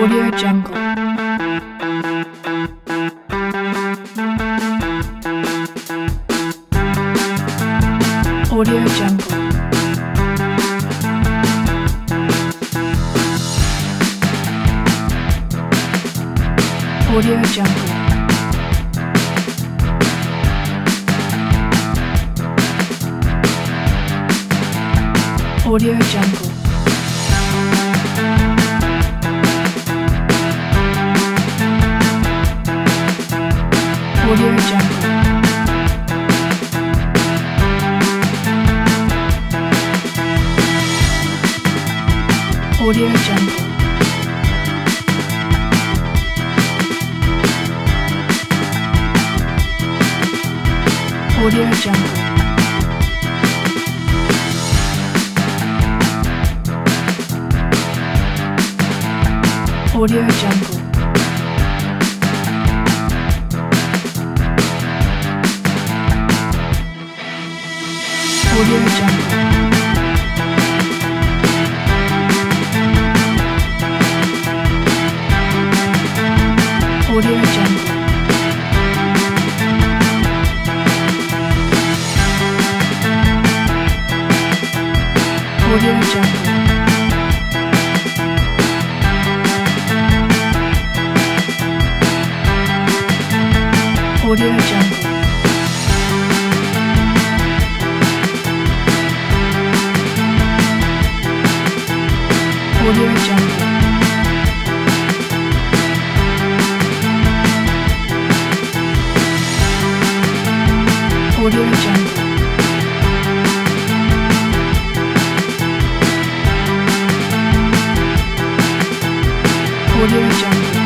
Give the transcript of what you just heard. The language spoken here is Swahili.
Audio Jungle. Audio Jungle. Audio Jungle. Audio Jungle. Audio Jungle. Audio Jungle. Audio Jungle. Audio Jungle. Audio Jungle. Audio Jungle. Audio Jungle. Audio Jungle. Audio Jungle. Audio Jungle. Audio Jungle.